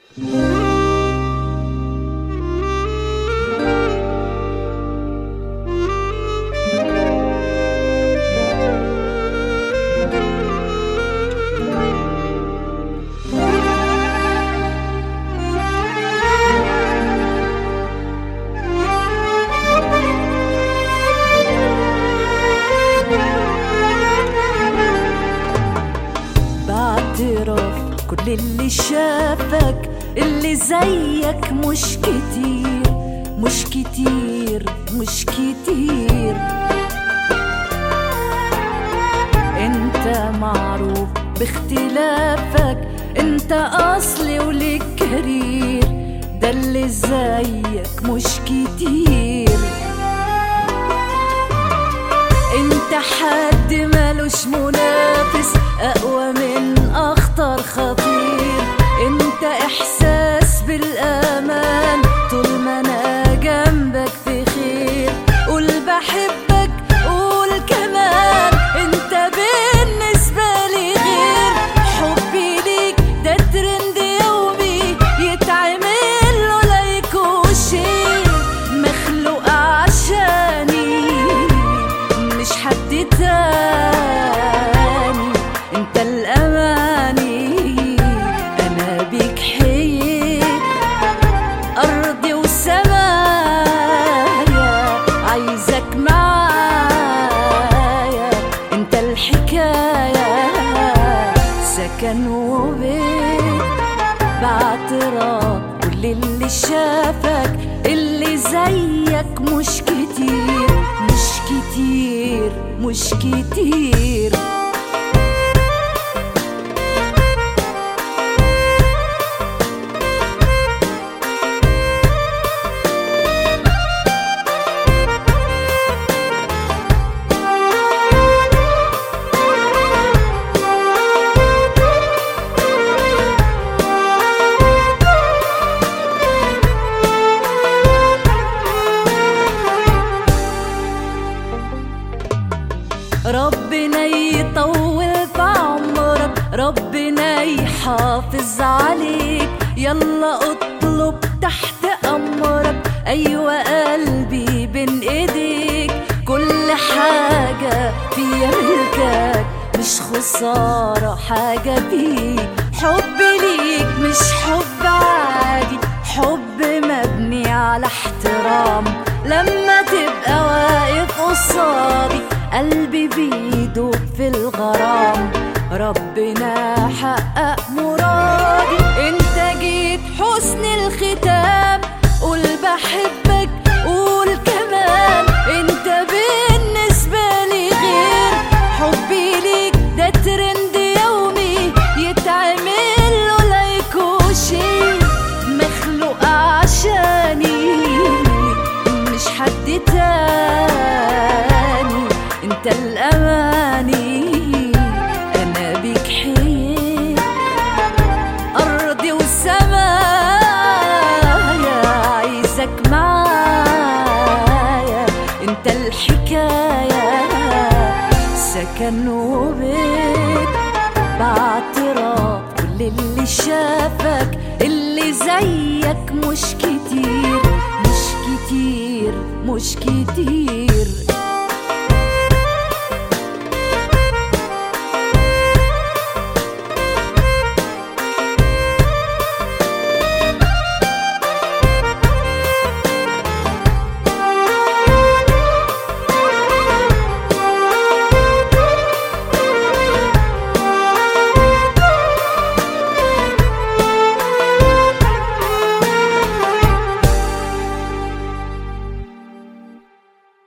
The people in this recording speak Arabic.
كل اللي شافك اللي زيك مش كتير مش كتير مش كتير. انت معروف باختلافك، انت اصلي وليك كرير، ده اللي زيك مش كتير. انت حد مالوش منافس، اقوى من اخطر خطير. انت احساس بالامان، طول ما انا جنبك في خير. قول بحبك قول كمان، انت بالنسبة لي غير. حبي ليك ده ترند يومي، يتعمل له لايك وشير. مخلوق عشاني مش حد تاني، انت الاماني انا بيك حييت. ارضي وسمايا عايزك معايا، انت الحكاية سكن وبيت. باعتراف كل اللي شافك اللي زيك مش كتير مش كتير مش كتير. ربنا يطول في عمرك، ربنا يحافظ عليك. يلا اطلب تحت امرك، ايوه قلبي بين ايديك. كل حاجة فيا ملكك، مش خسارة حاجة بيك. حبي ليك مش حب عادي، حب مبني على احترام. لما تبقى واقف قصادي قلبي بيدوب في الغرام. ربنا حقق مرادي، انت جيت حسن الختام. قول بحبك قول كمان، انت بالنسبة لي غير. حبي ليك ده ترند يومي، يتعمل له لايك وشير. مخلوق عشاني مش حد تاني، انت الاماني انا بيك حييت. ارضي وسمايا عايزك معايا، انت الحكاية سكن وبيت. باعتراف كل اللي شافك اللي زيك مش كتير مش كتير مش كتير.